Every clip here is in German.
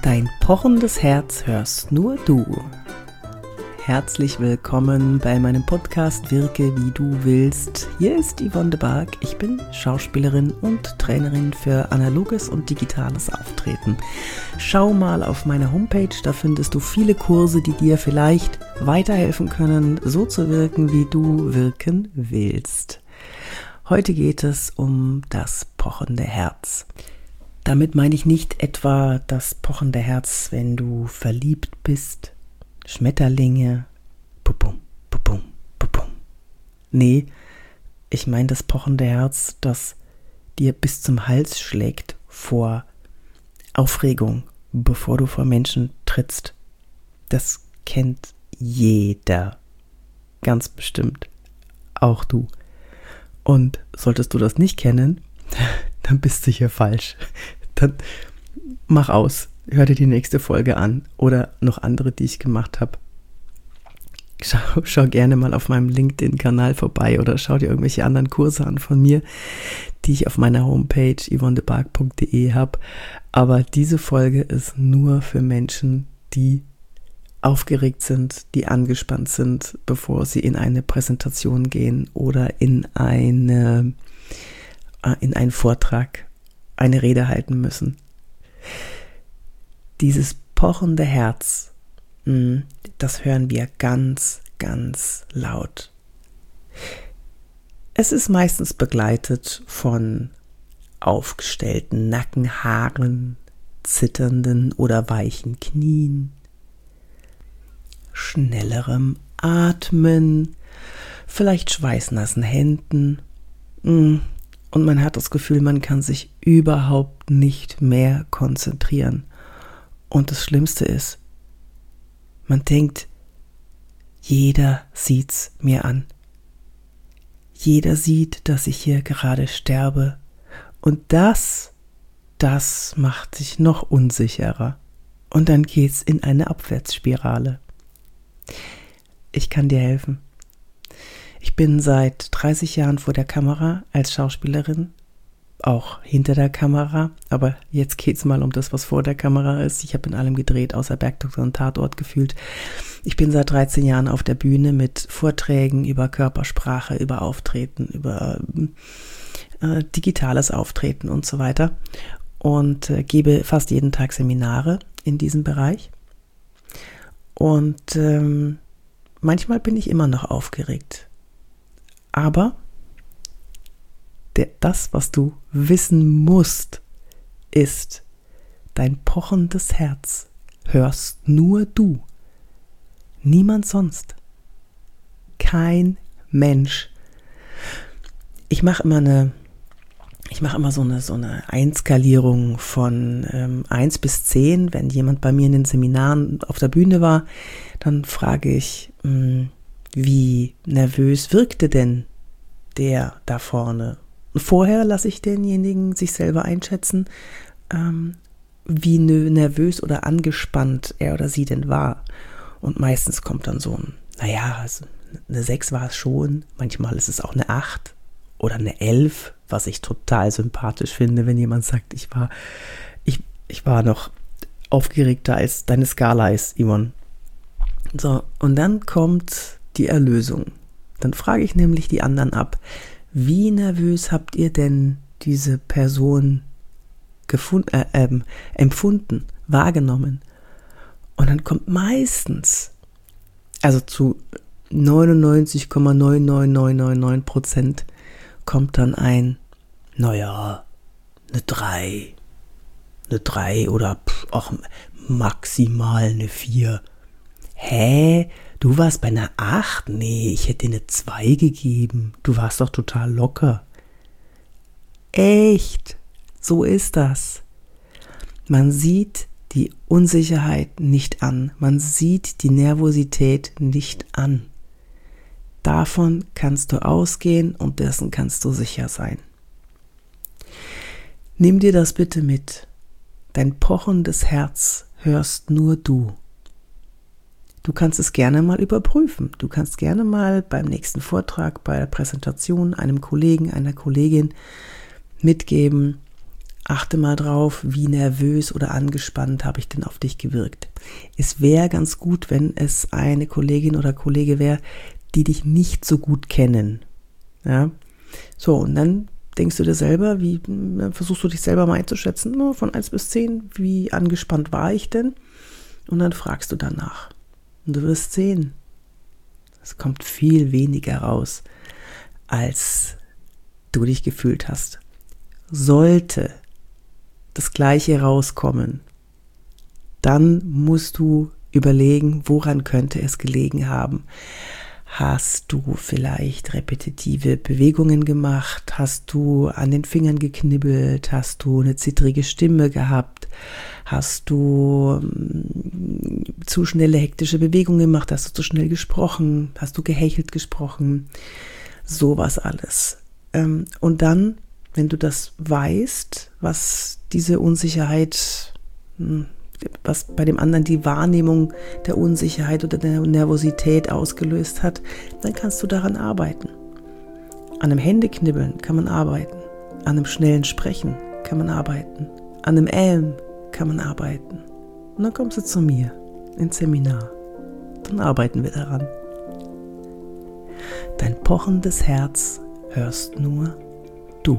Dein pochendes Herz hörst nur du. Herzlich willkommen bei meinem Podcast Wirke wie du willst. Hier ist Yvonne de Barg. Ich bin Schauspielerin und Trainerin für analoges und digitales Auftreten. Schau mal auf meine Homepage, da findest du viele Kurse, die dir vielleicht weiterhelfen können, so zu wirken, wie du wirken willst. Heute geht es um das pochende Herz. Damit meine ich nicht etwa das pochende Herz, wenn du verliebt bist, Schmetterlinge, pupum, pupum, pupum. Nee, ich meine das pochende Herz, das dir bis zum Hals schlägt vor Aufregung, bevor du vor Menschen trittst. Das kennt jeder, ganz bestimmt, auch du. Und solltest du das nicht kennen, dann bist du hier falsch. Dann mach aus, hör dir die nächste Folge an oder noch andere, die ich gemacht habe. Schau gerne mal auf meinem LinkedIn-Kanal vorbei oder schau dir irgendwelche anderen Kurse an von mir, die ich auf meiner Homepage yvonnedebarg.de habe. Aber diese Folge ist nur für Menschen, die aufgeregt sind, die angespannt sind, bevor sie in eine Präsentation gehen oder in einen Vortrag, eine Rede halten müssen. Dieses pochende Herz, das hören wir ganz, ganz laut. Es ist meistens begleitet von aufgestellten Nackenhaaren, zitternden oder weichen Knien, schnellerem Atmen, vielleicht schweißnassen Händen, und man hat das Gefühl, man kann sich überhaupt nicht mehr konzentrieren. Und das Schlimmste ist, man denkt, jeder sieht's mir an. Jeder sieht, dass ich hier gerade sterbe. Und das macht dich noch unsicherer. Und dann geht's in eine Abwärtsspirale. Ich kann dir helfen. Ich bin seit 30 Jahren vor der Kamera als Schauspielerin, auch hinter der Kamera, aber jetzt geht's mal um das, was vor der Kamera ist. Ich habe in allem gedreht, außer Bergdoktor und Tatort gefühlt. Ich bin seit 13 Jahren auf der Bühne mit Vorträgen über Körpersprache, über Auftreten, über digitales Auftreten und so weiter und gebe fast jeden Tag Seminare in diesem Bereich. Und manchmal bin ich immer noch aufgeregt. Aber das, was du wissen musst, ist, dein pochendes Herz hörst nur du. Niemand sonst. Kein Mensch. Ich mache immer so eine Einskalierung von 1 bis 10. Wenn jemand bei mir in den Seminaren auf der Bühne war, dann frage ich, wie nervös wirkte denn der da vorne? Und vorher lasse ich denjenigen sich selber einschätzen, wie nervös oder angespannt er oder sie denn war. Und meistens kommt dann so also eine 6 war es schon, manchmal ist es auch eine 8 oder eine 11, was ich total sympathisch finde, wenn jemand sagt, ich war noch aufgeregter als deine Skala ist, Yvonne. So, und dann kommt die Erlösung. Dann frage ich nämlich die anderen ab, wie nervös habt ihr denn diese Person empfunden, wahrgenommen? Und dann kommt meistens, also zu 99,99999% kommt dann eine 3 oder auch maximal eine 4. Hä? Du warst bei einer 8? Nee, ich hätte dir eine 2 gegeben. Du warst doch total locker. Echt? So ist das. Man sieht die Unsicherheit nicht an. Man sieht die Nervosität nicht an. Davon kannst du ausgehen und dessen kannst du sicher sein. Nimm dir das bitte mit. Dein pochendes Herz hörst nur du. Du kannst es gerne mal überprüfen. Du kannst gerne mal beim nächsten Vortrag, bei der Präsentation einem Kollegen, einer Kollegin mitgeben, achte mal drauf, wie nervös oder angespannt habe ich denn auf dich gewirkt. Es wäre ganz gut, wenn es eine Kollegin oder Kollege wäre, die dich nicht so gut kennen. Ja? So, und dann denkst du dir selber, dann versuchst du dich selber mal einzuschätzen, nur von 1 bis 10, wie angespannt war ich denn? Und dann fragst du danach. Und du wirst sehen, es kommt viel weniger raus, als du dich gefühlt hast. Sollte das Gleiche rauskommen, dann musst du überlegen, woran könnte es gelegen haben. Hast du vielleicht repetitive Bewegungen gemacht? Hast du an den Fingern geknibbelt? Hast du eine zittrige Stimme gehabt? Hast du zu schnelle hektische Bewegungen gemacht? Hast du zu schnell gesprochen? Hast du gehechelt gesprochen? Sowas alles. Und dann, wenn du das weißt, was diese Unsicherheit, was bei dem anderen die Wahrnehmung der Unsicherheit oder der Nervosität ausgelöst hat, dann kannst du daran arbeiten. An einem Händeknibbeln kann man arbeiten. An einem schnellen Sprechen kann man arbeiten. An einem kann man arbeiten. Und dann kommst du zu mir ins Seminar. Dann arbeiten wir daran. Dein pochendes Herz hörst nur du.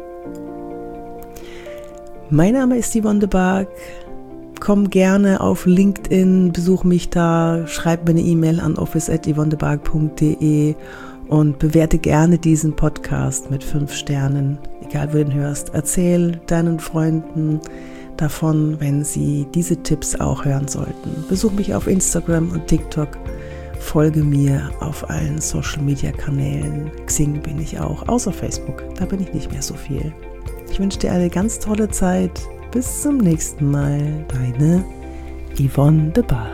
Mein Name ist Yvonne de Barg. Komm gerne auf LinkedIn, besuch mich da, schreib mir eine E-Mail an office@yvonnedebarg.de und bewerte gerne diesen Podcast mit 5 Sternen, egal wo du ihn hörst. Erzähl deinen Freunden davon, wenn sie diese Tipps auch hören sollten. Besuch mich auf Instagram und TikTok, folge mir auf allen Social-Media-Kanälen. Xing bin ich auch, außer Facebook, da bin ich nicht mehr so viel. Ich wünsche dir eine ganz tolle Zeit. Bis zum nächsten Mal, deine Yvonne de Barg.